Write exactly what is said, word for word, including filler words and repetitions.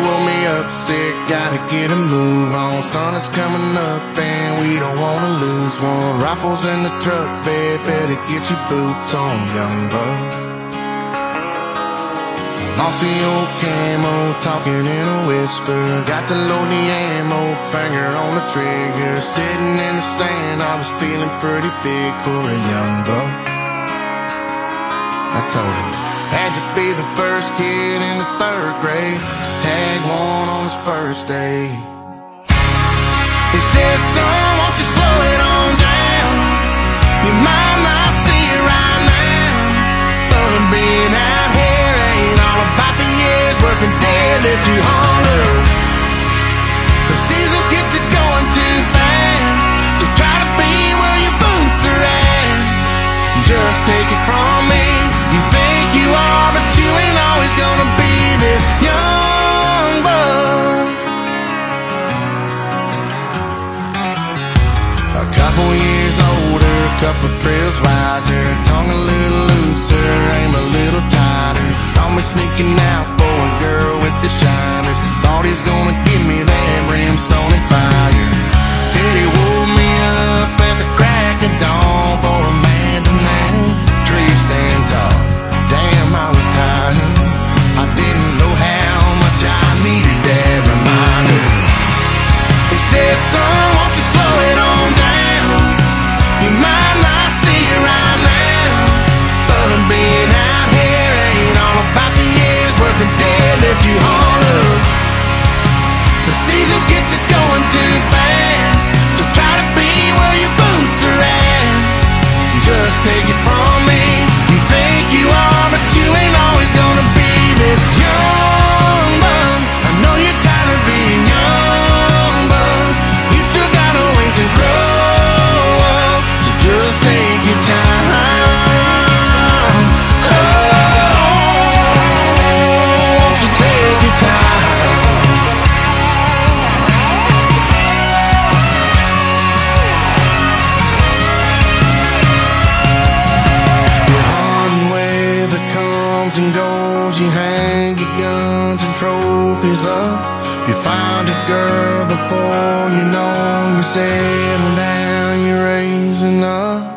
woke me up sick, gotta get a move on. Sun is coming up and we don't wanna lose one. Rifles in the truck bed, better get your boots on, young buck. Mossy old camo, talking in a whisper. Got to load the ammo, finger on the trigger. Sitting in the stand, I was feeling pretty big for a young buck. I told him, had to be the first kid in the third grade. Tag one on his first day. He said, son, won't you slow it on down? You might not see it right now, but being out here ain't all about the years worth of dead that you hunger. The seasons get to going too fast, so try to be where your boots are at. Just take it from me, you think you are, but you ain't always gonna be this young buck. A couple years older, couple trails wiser, tongue a little looser, aim a little tighter. Caught me sneaking out for a girl with the shiners. Thought he's gonna give me that brimstone and fire. Steady woke me up at the crack of dawn for a man to man. Tree stand tall, damn I was tired. I didn't know how much I needed that reminder. He said, son, won't you slow it on down? You might not see it right now, but being out here ain't all about the years worth of dead that you honor. The seasons get you going too fast, so try to be where your boots are at. Just take it from me, you think you are, but you ain't always gonna be this young buck. I know you're tired of being young, but you still got a ways to grow up, so just take your time. Oh, won't you take your time? And goes, you hang your guns and trophies up. You find a girl before you know you settle down, you're raising up.